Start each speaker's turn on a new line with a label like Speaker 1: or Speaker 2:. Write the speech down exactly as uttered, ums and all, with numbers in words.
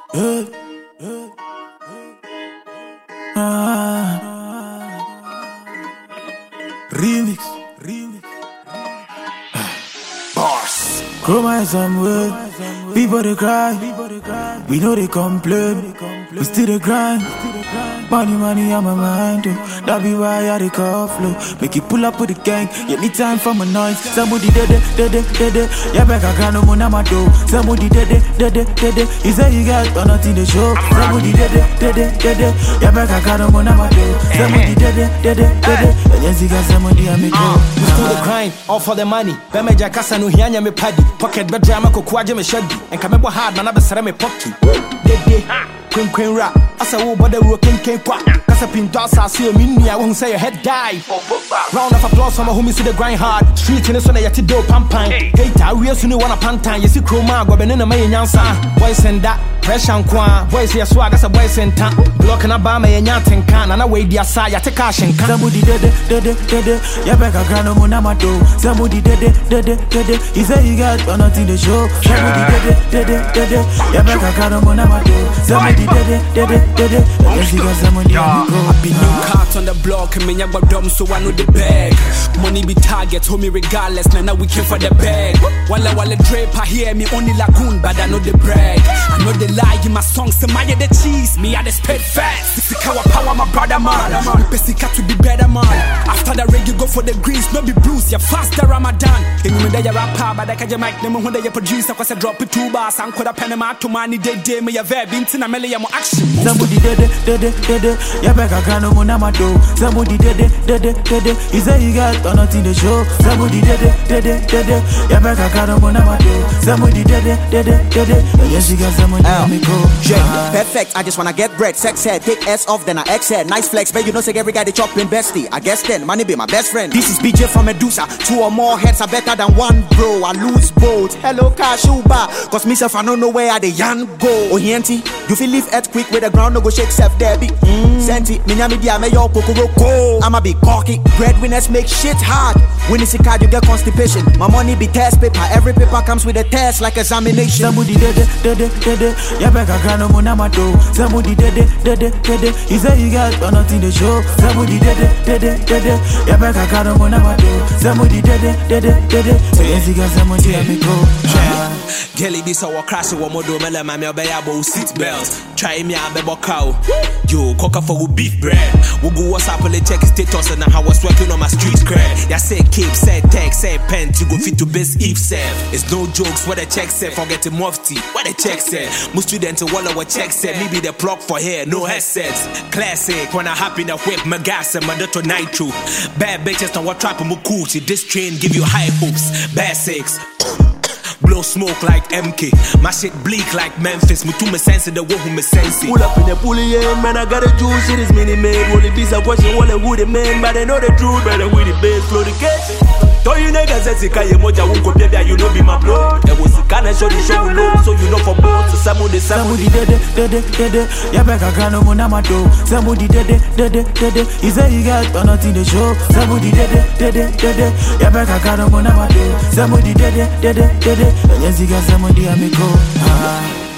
Speaker 1: Hey, hey, ah, remix, remix. Boss, come on somewhere. People they cry, we know they complain. We still they grind. Money, money on my mind, too. That be why I dey call flow. Make you pull up with the gang. You need time for my noise. Somebody dead, dead, dead, dead. Yeah, back I can't no more na my dough. Somebody dead, dead, dead, dead. He say you got but nothing to show. Somebody dead, dead, dead, dead. Yeah, back I can't no more na my dough. Somebody dead, dead, dead, dead. And yes, you got somebody I make go.
Speaker 2: We still the grind, all for the money. Bema jakasa no hianya me paddy. Pocket bedroom ako kwaje me shaggy. And come up hard, man, I be sere me pocky. Dead day, queen queen rap. Asa wo bode wo ken ken kwa. Kasa pinto asa see me ni I won't say your head die. Round of applause for my homies to the grind hard. Street in the sun yati do pampan. Data we so no wanna pantan. You see chroma go be na me nyansa. Boys and that pressure and kwa. Boys here swag as a boys and tan. Block na ba me nyanten kan. Na we dia sa ya take cash and kan.
Speaker 1: Somebody dead, dead, dead, dead. Yeah, back I can't no more na my dough. Somebody dead, dead, dead, dead. He say he got but nothing to show. Somebody dead, dead, dead, dead. Yeah, back I can't no more na my dough. Somebody dead, dead, dead, dead. Yes, he got somebody I make go.
Speaker 3: I be new cards on the block and me nyagba dumb so I know the bag. Money be target, hold me regardless. Now now we came for the bag. Walla walla draper hear me only lagoon, but I know the brag. I know the lie in my songs, so my the cheese. Me I the spit fast. Sikawa power my brother man. We pesika to be better man. After the reggae go for the greens, no be blues. You faster Ramadan. And you me there rapper, but I catch your mic. Nemo when they producer, cause I drop it two bars. And could Panama to money day day. Me a verb into na mele ya mo action.
Speaker 1: Somebody dead, dead, dead, dead. Yeah, back I can't no more na my dough. Somebody dead, dead, dead, dead. He say he got but nothing to show. Somebody dead, dead, dead, dead. Yeah, back I can't no more na my dough. Somebody dead, dead, dead, dead. Yes, she got somebody I make go.
Speaker 4: Yeah, perfect. I just wanna get bread. Sex head, take S off, then I X head. Nice flex, but you know say every guy they chopping bestie. I guess then money be my best friend. This is B J from Medusa. Two or more heads are better than one, bro. I lose both. Hello, Kashuba. Cause myself I don't know where I the yan go. Ohienti, you feel leave earthquake with the ground no go shake self Debbie. Mm. Senti, minyami dia me yo pokoroko. I'ma be cocky. Breadwinners make shit hard. When it's a card, you get constipation. My money be test paper. Every paper comes with a test like examination.
Speaker 1: Somebody dead, dead, dead, dead. Yeah, back I can't no more na my dough. Somebody dead, dead, dead, dead. He say he got but nothing to show. Somebody dead, dead, dead, dead. Yeah, back I can't no more na my dough. Somebody dead, dead, dead, dead. Yes, he got somebody I make go.
Speaker 3: Gelly be so crash one more do mele mami obeyabo seat belts. Try me a bebo cow. Yo, coca for beef bread. We go WhatsApp and check status and how I was working on my street cred. Ya say cape, say tech, say pent, you go fit to best if said. It's no jokes what the check said, forget the mufti. What the check said. Most students wall our check said, maybe the plug for hair, no headsets. Classic, when I hop in a whip, my gas and my daughter nitro. Bad bitches now what trap and cool. See this train give you high hopes. Basics. Blow smoke like M K. My shit bleak like Memphis. Me too me sense the wo who me sense.
Speaker 5: Pull up in the pulley, yeah, man, I got a juice. It is mini made. Only piece of question, what a woody man. But I know the truth, better with the bass, flow the case. Though you niggas says you can't moja won't go baby, you know be my blood. There was a kind of show the show low, so you know for both. So somebody,
Speaker 1: somebody dead, dead, dead, dead. Yeah, back I can't no more na my dough. Somebody dead, dead, dead, dead. He say he got but nothing to show. Somebody dead, dead, dead, dead. Yeah, back I can't no more na my dough. Somebody dead, dead, dead, dead. Yes, he got somebody I make go. Ah.